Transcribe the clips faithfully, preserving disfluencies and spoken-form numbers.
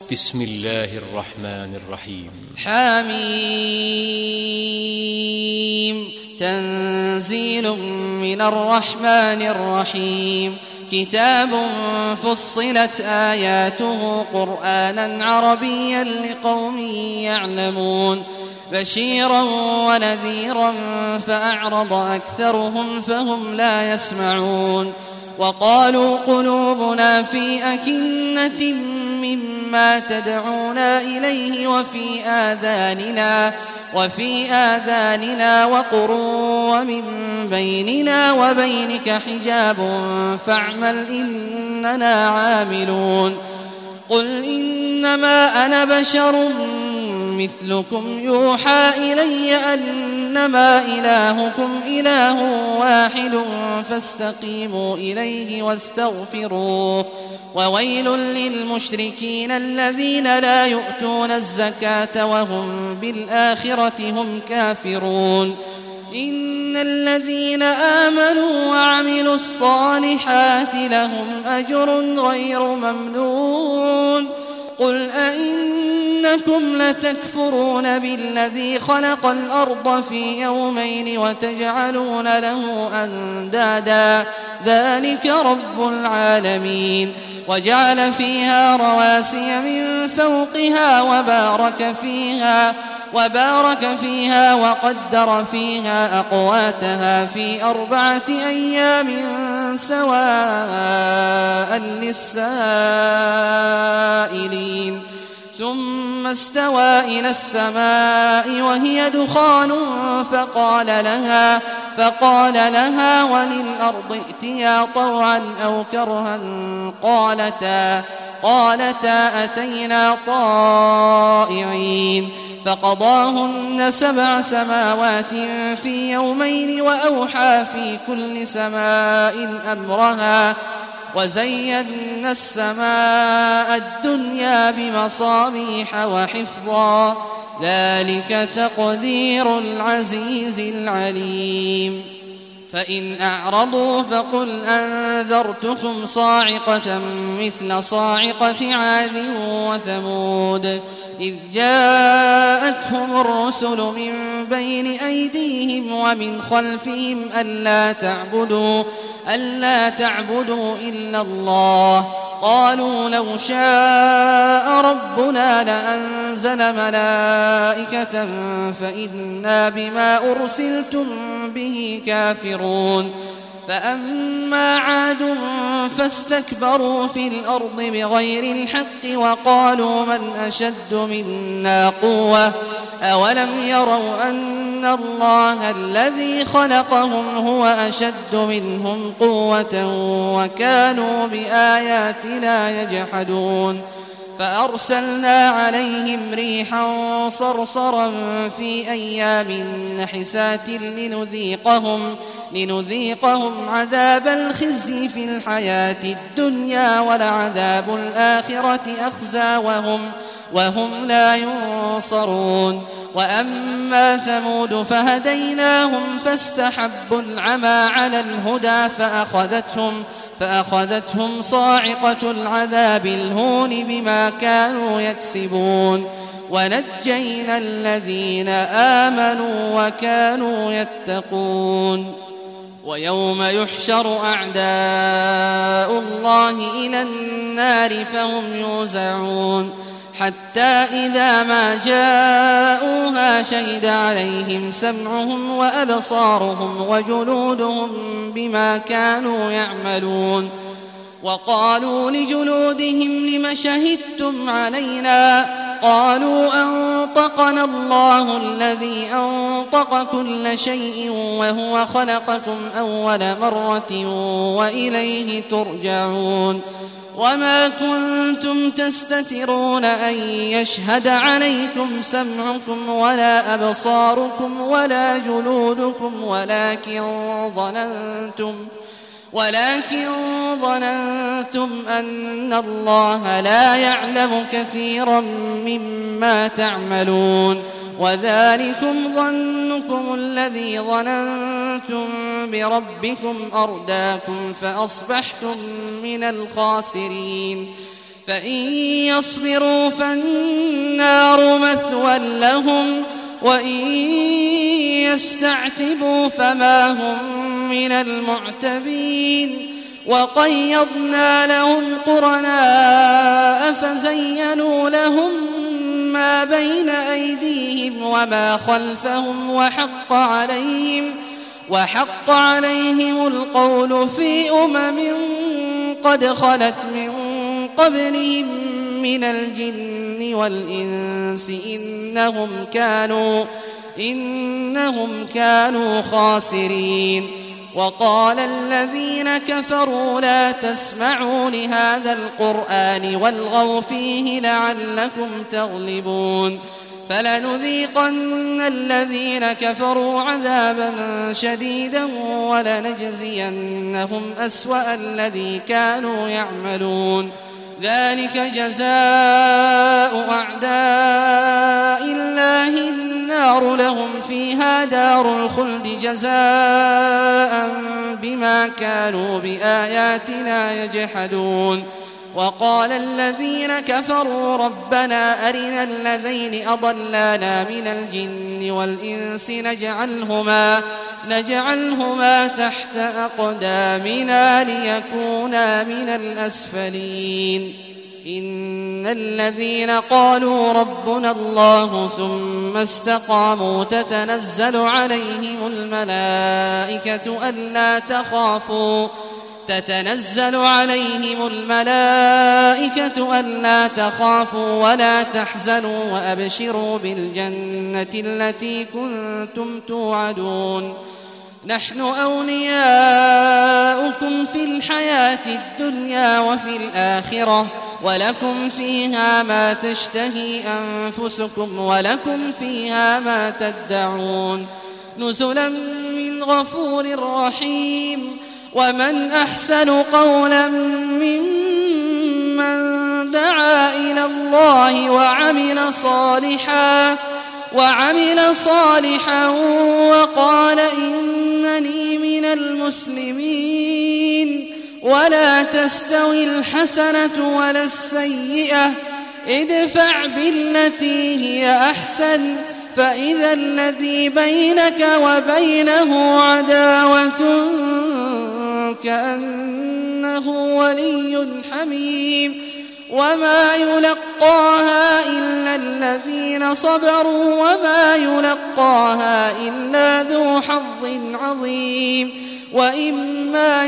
بسم الله الرحمن الرحيم. حميم. تنزيل من الرحمن الرحيم. كتاب فصلت آياته قرآنا عربيا لقوم يعلمون بشيرا ونذيرا فأعرض أكثرهم فهم لا يسمعون. وقالوا قلوبنا في أكنة مما تدعونا إليه وفي آذاننا وفي آذاننا وقر ومن بيننا وبينك حجاب فاعمل إننا عاملون. قل إنما أنا بشر مثلكم يوحى إلي أنما إلهكم إله واحد فاستقيموا إليه واستغفروه. وويل للمشركين الذين لا يؤتون الزكاة وهم بالآخرة هم كافرون. إن الذين آمنوا وعملوا الصالحات لهم أجر غير ممنون. قل أئنكم لتكفرون بالذي خلق الأرض في يومين وتجعلون له أندادا ذلك رب العالمين. وجعل فيها رواسي من فوقها وبارك فيها وبارك فيها وقدر فيها أقواتها في أربعة أيام سواء للسائلين. ثم استوى إلى السماء وهي دخان فقال لها فقال لها وللأرض ائتيا طوعا أو كرها قالتا قالتا أتينا طائعين. فقضاهن سبع سماوات في يومين وأوحى في كل سماء أمرها وزينا السماء الدنيا بمصابيح وحفظا ذلك تقدير العزيز العليم. فإن أعرضوا فقل أنذرتكم صاعقة مثل صاعقة عاد وثمود إذ جاءتهم الرسل من بين أيديهم ومن خلفهم ألا تعبدوا ألا تعبدوا إلا الله قالوا لو شاء ربنا لأنزل ملائكة فإنا بما أرسلتم به كافرون. فأما عاد فاستكبروا في الأرض بغير الحق وقالوا من أشد منا قوة أولم يروا أن الله الذي خلقهم هو أشد منهم قوة وكانوا بآياتنا يجحدون. فأرسلنا عليهم ريحا صرصرا في أيام نحسات لنذيقهم لنذيقهم عذاب الخزي في الحياة الدنيا ولعذاب الآخرة أخزى وهم وهم لا ينصرون. وأما ثمود فهديناهم فاستحبوا العمى على الهدى فأخذتهم فأخذتهم صاعقة العذاب الهون بما كانوا يكسبون. ونجينا الذين آمنوا وكانوا يتقون. ويوم يحشر أعداء الله إلى النار فهم يوزعون حتى إذا ما جاءوها شهد عليهم سمعهم وأبصارهم وجلودهم بما كانوا يعملون. وقالوا لجلودهم لم شهدتم علينا قالوا أنطقنا الله الذي أنطق كل شيء وهو خلقكم أول مرة وإليه ترجعون. وما كنتم تستترون أن يشهد عليكم سمعكم ولا أبصاركم ولا جلودكم ولكن ظننتم ولكن ظننتم أن الله لا يعلم كثيرا مما تعملون. وذلكم ظنكم الذي ظننتم بربكم أرداكم فأصبحتم من الخاسرين. فإن يصبروا فالنار مثوى لهم وإن يستعتبوا فما هم من المعتبين وقيضنا لهم قرناء فزينوا لهم ما بين أيديهم وما خلفهم وحق عليهم وحق عليهم القول في أمم قد خلت من قبلهم من الجن والإنس إنهم كانوا إنهم كانوا خاسرين. وقال الذين كفروا لا تسمعوا لهذا القرآن والغوا فيه لعلكم تغلبون فلنذيقن الذين كفروا عذابا شديدا ولنجزينهم أسوأ الذي كانوا يعملون ذلك جزاء أعداء الله النار لهم فيها دار الخلد جزاء بما كانوا بآياتنا يجحدون. وقال الذين كفروا ربنا أرنا الذين أضلانا من الجن والإنس نجعلهما, نجعلهما تحت أقدامنا ليكونا من الأسفلين. إن الذين قالوا ربنا الله ثم استقاموا تتنزل عليهم الملائكة ألا تخافوا تتنزل عليهم الملائكة ألا تخافوا ولا تحزنوا وأبشروا بالجنة التي كنتم توعدون نحن أولياؤكم في الحياة الدنيا وفي الآخرة ولكم فيها ما تشتهي أنفسكم ولكم فيها ما تدعون نزلا من غفور رحيم. ومن أحسن قولا ممن دعا إلى الله وعمل صالحا وعمل صالحا وقال إنني من المسلمين. ولا تستوي الحسنة ولا السيئة ادفع بالتي هي أحسن فإذا الذي بينك وبينه عداوة كأنه ولي حميم وما يلقاها إلا الذين صبروا وما يلقاها إلا ذو حظ عظيم. وإما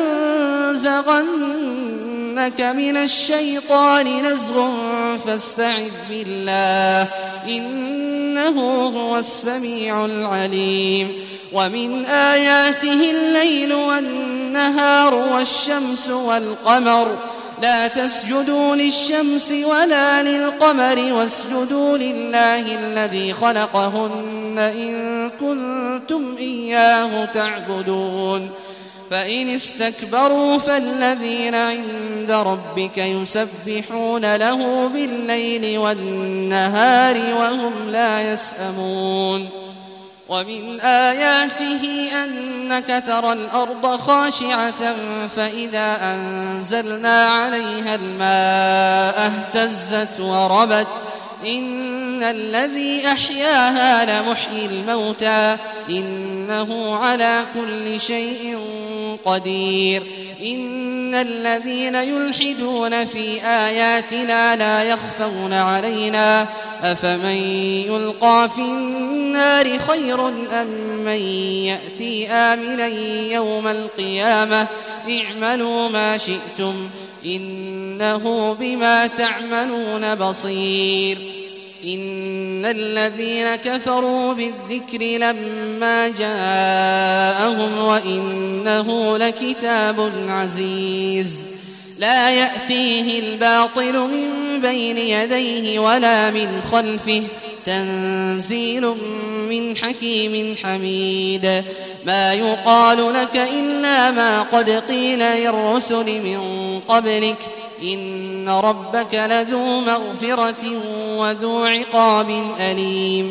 ينزغنك من الشيطان نزغ فاستعذ بالله إنه هو السميع العليم. ومن آياته الليل والنهار والشمس والقمر لا تسجدوا للشمس ولا للقمر واسجدوا لله الذي خلقهن إن كنتم إياه تعبدون. فإن استكبروا فالذين عند ربك يسبحون له بالليل والنهار وهم لا يسأمون. ومن آياته أنك ترى الأرض خاشعة فإذا أنزلنا عليها الماء اهتزت وربت إن الذي أحياها لمحيي الموتى إنه على كل شيء قدير. إن الذين يلحدون في آياتنا لا يخفون علينا أفمن يلقى في النار خير أم من يأتي آمنا يوم القيامة اعملوا ما شئتم إنه بما تعملون بصير. إن الذين كفروا بالذكر لما جاءهم وإنه لكتاب عزيز لا يأتيه الباطل من بين يديه ولا من خلفه تنزيل من حكيم حميد. ما يقال لك إلا ما قد قيل للرسل من قبلك إن ربك لذو مغفرة وذو عقاب أليم.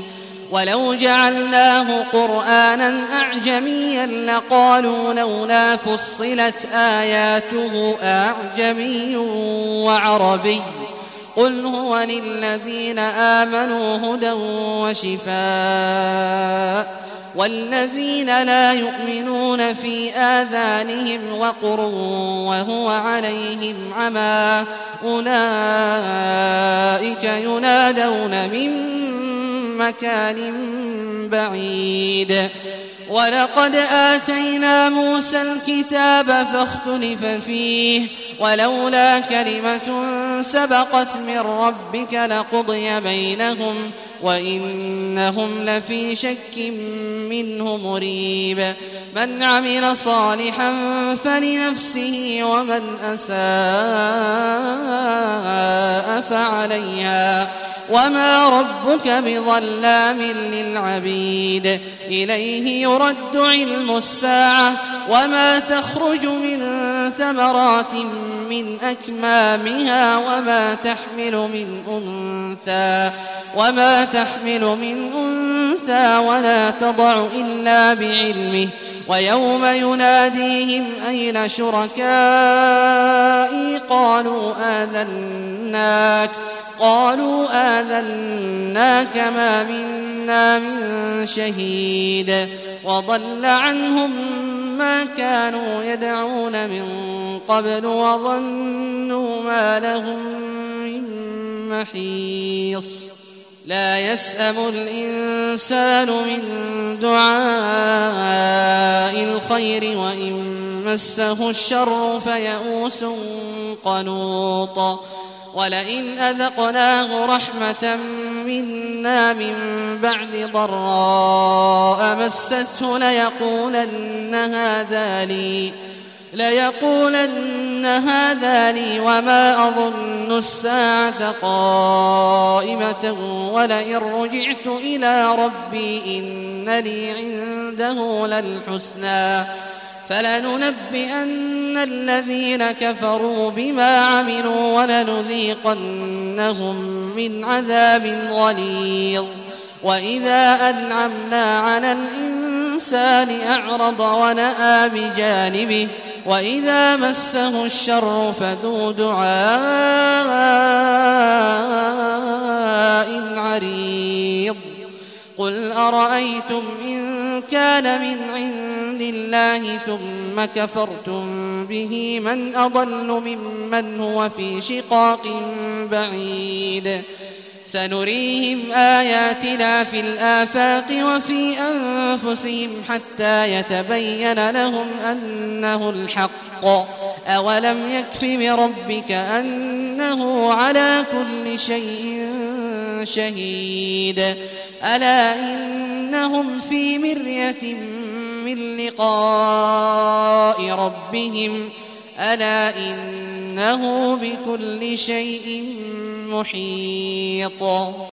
ولو جعلناه قرآنا أعجميا لقالوا لولا فصلت آياته أعجمي وعربي قل هو للذين آمنوا هدى وشفاء والذين لا يؤمنون في آذانهم وقر وهو عليهم عمى أولئك ينادون من مكان بعيد ولقد آتينا موسى الكتاب فاختلف فيه ولولا كلمة سبقت من ربك لقضي بينهم وإنهم لفي شك منه مريب من عمل صالحا فلنفسه ومن أساء فعليها وما ربك بظلام للعبيد إليه يرد علم الساعة وما تخرج من ثمرات من أكمامها وما تحمل من أنثى وما تحمل من أنثى ولا تضع إلا بعلمه ويوم يناديهم أين شركائي قالوا آذناك قالوا آذناك ما منا من شهيد وضل عنهم ما كانوا يدعون من قبل وظنوا ما لهم من محيص لا يسأم الإنسان من دعاء الخير وإن مسه الشر فيئوس قنوط ولئن أذقناه رحمة منا من بعد ضراء مسته ليقولن هذا لي ليقولن هذا لي وما أظن الساعة قائمة ولئن رجعت إلى ربي إن لي عنده للحسنى فلننبئن الذين كفروا بما عملوا ولنذيقنهم من عذاب غليظ وإذا أنعمنا على الإنسان أعرض ونأى بجانبه وإذا مسه الشر فذو دعاء عريض قل أرأيتم إن كان من عند الله ثم كفرتم به من أضل ممن هو في شقاق بعيد سنريهم آياتنا في الآفاق وفي أنفسهم حتى يتبين لهم أنه الحق أولم يكف بربك أنه على كل شيء شهيد ألا إنهم في مرية من لقاء ربهم ألا إنه بكل شيء محيط